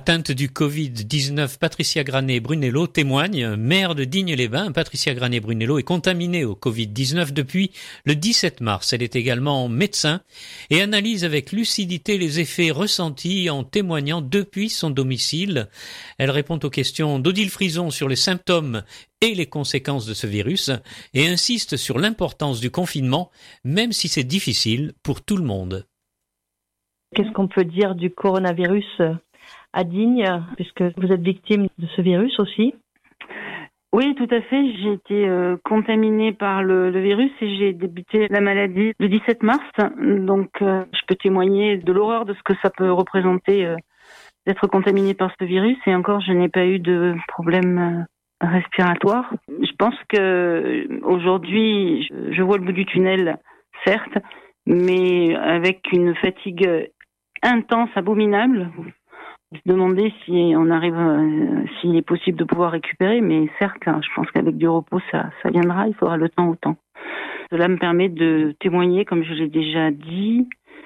Atteinte du Covid-19, Patricia Granet-Brunello témoigne. Maire de Digne-les-Bains, Patricia Granet-Brunello est contaminée au Covid-19 depuis le 17 mars. Elle est également médecin et analyse avec lucidité les effets ressentis en témoignant depuis son domicile. Elle répond aux questions d'Odile Frison sur les symptômes et les conséquences de ce virus et insiste sur l'importance du confinement, même si c'est difficile pour tout le monde. Qu'est-ce qu'on peut dire du coronavirus à Digne, puisque vous êtes victime de ce virus aussi? Oui, tout à fait. J'ai été contaminée par le virus et j'ai débuté la maladie le 17 mars. Donc, je peux témoigner de l'horreur de ce que ça peut représenter d'être contaminé par ce virus. Et encore, je n'ai pas eu de problème respiratoire. Je pense que aujourd'hui, je vois le bout du tunnel, certes, mais avec une fatigue intense, abominable. Se demander si on arrive, s'il est possible de pouvoir récupérer, mais certes, je pense qu'avec du repos, ça viendra, il faudra le temps au temps. Cela me permet de témoigner, comme je l'ai déjà dit.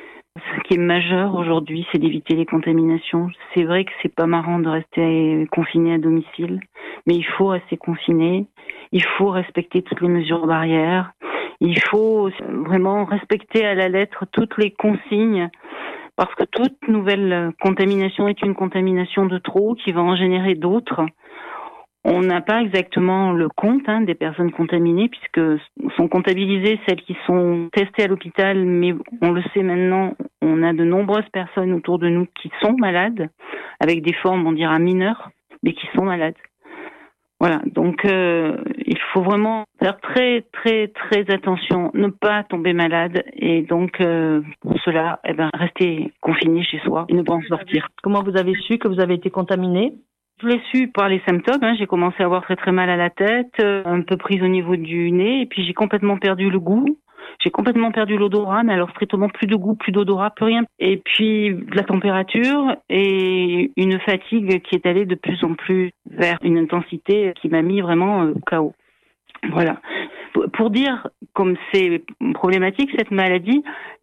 Ce qui est majeur aujourd'hui, c'est d'éviter les contaminations. C'est vrai que c'est pas marrant de rester confiné à domicile, mais il faut rester confiné. Il faut respecter toutes les mesures barrières. Il faut vraiment respecter à la lettre toutes les consignes. Parce que toute nouvelle contamination est une contamination de trop qui va en générer d'autres. On n'a pas exactement le compte des personnes contaminées puisque sont comptabilisées celles qui sont testées à l'hôpital, mais on le sait maintenant, on a de nombreuses personnes autour de nous qui sont malades, avec des formes, on dira mineures, mais qui sont malades. Voilà, donc il faut vraiment faire très très très attention, ne pas tomber malade et donc pour cela, rester confiné chez soi et ne pas en sortir. Comment vous avez su que vous avez été contaminé? Je l'ai su par les symptômes, j'ai commencé à avoir très très mal à la tête, un peu prise au niveau du nez et puis j'ai complètement perdu le goût. J'ai complètement perdu l'odorat, mais alors strictement plus de goût, plus d'odorat, plus rien. Et puis de la température et une fatigue qui est allée de plus en plus vers une intensité qui m'a mis vraiment au chaos. Voilà. Pour dire comme c'est problématique cette maladie,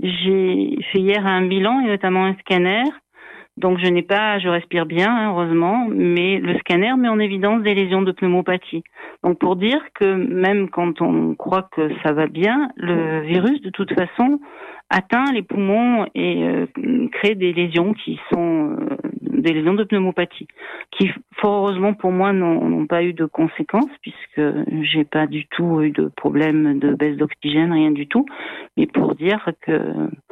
j'ai fait hier un bilan et notamment un scanner. Donc je respire bien, heureusement, mais le scanner met en évidence des lésions de pneumopathie. Donc pour dire que même quand on croit que ça va bien, le virus de toute façon atteint les poumons et crée des lésions qui sont des lésions de pneumopathie, qui fort heureusement pour moi n'ont pas eu de conséquences puisque j'ai pas du tout eu de problème de baisse d'oxygène, rien du tout, mais pour dire que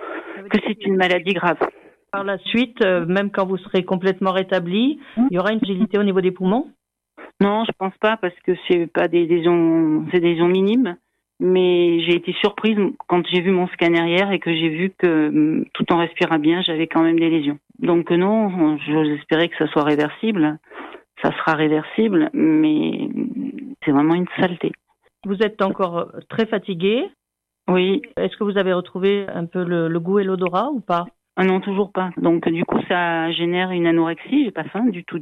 c'est une maladie grave. Par la suite, même quand vous serez complètement rétabli, il y aura une fragilité au niveau des poumons? Non, je pense pas parce que c'est pas des lésions, c'est des lésions minimes. Mais j'ai été surprise quand j'ai vu mon scanner hier et que j'ai vu que tout en respirant bien, j'avais quand même des lésions. Donc non, j'ose espérer que ça soit réversible. Ça sera réversible, mais c'est vraiment une saleté. Vous êtes encore très fatigué? Oui. Est-ce que vous avez retrouvé un peu le goût et l'odorat ou pas? Ah non, toujours pas. Donc du coup, ça génère une anorexie. J'ai pas faim du tout.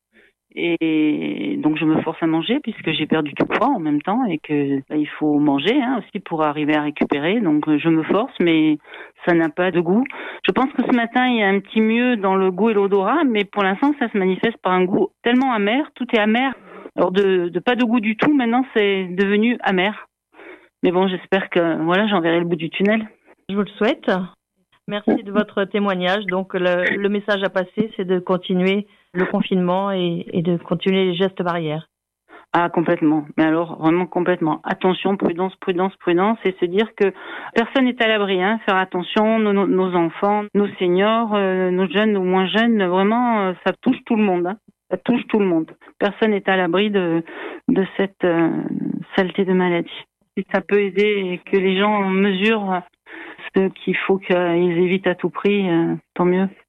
Et donc je me force à manger puisque j'ai perdu du poids en même temps et que il faut manger aussi pour arriver à récupérer. Donc je me force, mais ça n'a pas de goût. Je pense que ce matin il y a un petit mieux dans le goût et l'odorat, mais pour l'instant ça se manifeste par un goût tellement amer. Tout est amer. Alors de pas de goût du tout, maintenant c'est devenu amer. Mais bon, j'espère que j'en verrai le bout du tunnel. Je vous le souhaite. Merci de votre témoignage. Donc, le message à passer, c'est de continuer le confinement et de continuer les gestes barrières. Ah, complètement. Mais alors, vraiment complètement. Attention, prudence, et se dire que personne n'est à l'abri, Faire attention, nos enfants, nos seniors, nos jeunes, nos moins jeunes, vraiment, ça touche tout le monde, Ça touche tout le monde. Personne n'est à l'abri de cette saleté de maladie. Si ça peut aider et que les gens mesurent ce qu'il faut qu'ils évitent à tout prix, tant mieux.